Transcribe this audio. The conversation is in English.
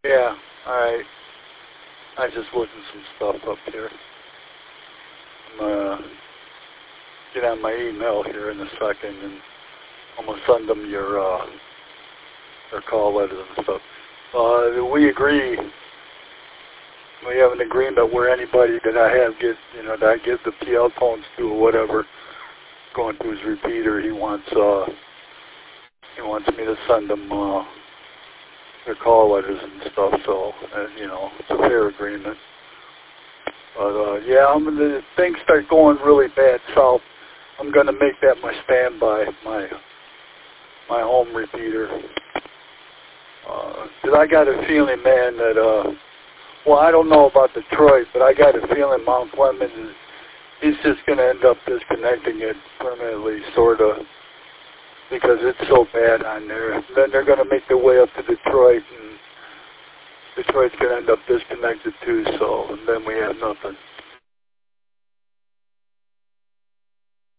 Yeah, alright. I just looking some stuff up here. I'm gonna get on my email here in a second, and I'm gonna send them your call letters and stuff. We agree. We have an agreement where anybody that I have get, that I give the PL tones to or whatever, going to his repeater, he wants me to send them their call letters and stuff. So, it's a fair agreement. But yeah, if things start going really bad south, I'm gonna make that my standby, my home repeater. 'Cause I got a feeling, man, that well, I don't know about Detroit, but I got a feeling Mount Clemens he's just gonna end up disconnecting it permanently, sorta, because it's so bad on there. Then they're gonna make their way up to Detroit, and Detroit's gonna end up disconnected too. So, and then we have nothing.